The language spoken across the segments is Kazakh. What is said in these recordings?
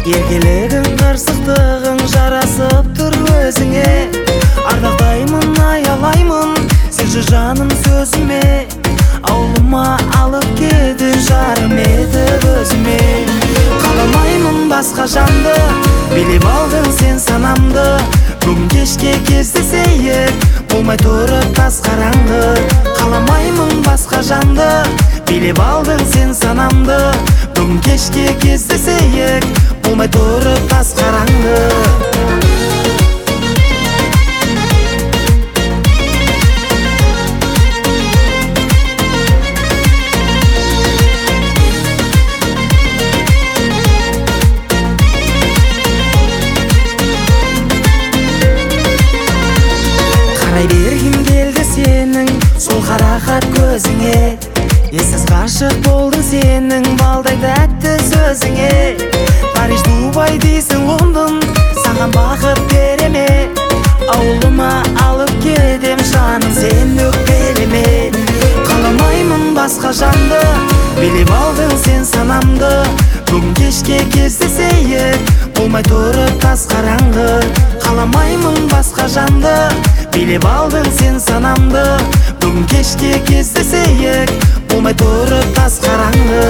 Еркелігің, қырсықтығың жарасып тұр өзіңе. Ардақтаймын, аялаймын, сен же жаным сөзіме. Ауылыма алып кеді жарым етіп өзіме. Қаламаймын басқа жанды, билеп алдың сен санамды. Бүгін кешке кездесейік, болмай тұрып тас қараңғы. Қаламаймын басқа жанды, билеп алдың сен санамды. Бүгін кешке кездесейік, болмай тұрып тас қараңғы. Қарай бергім келді сенің сол қарақат көзіңе. Ессіз ғашық болдың сенің балдай тәтті сөзіңе. Париж, Дубай дейсің, Лондон, саған бақыт береме. Ауылыма алып кетем жаным сен өкпелеме. Қаламаймын басқа жанды, билеп алдың сен санамды. Бүгін кешке кездесейік, болмай тұрып тас қараңғы. Қаламаймын басқа жанды, билеп алдың сен санамды. Бүгін кешке кездесейік, болмай тұрып тас қараңғы.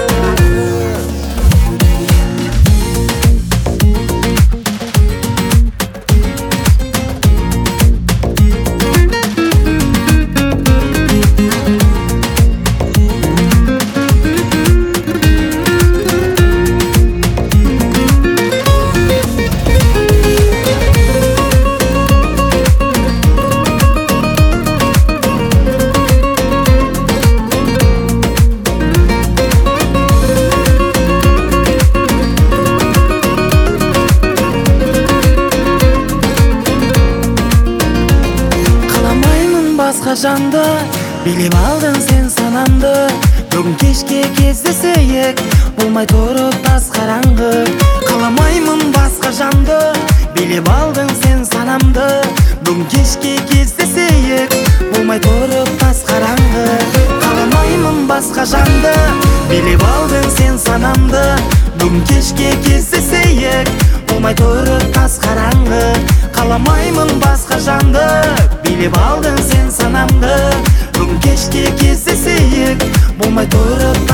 Басқа жанды, билеп алдың сен санамды. Бүгін кешке кездесейік, болмай тұрып тас қараңғы. Қаламаймын басқа жанды, билеп алдың сен санамды. Бүгін кешке кездесейік, болмай тұрып тас қараңғы. Қаламаймын басқа жанды, билеп алдың сен санамды. Бүгін кешке кездесейік, болмай тұрып тас қараңғы. Қаламаймын басқа жанды, билеп алдың сен санамды. Бүгін кешке кездесейік, болмай тұрып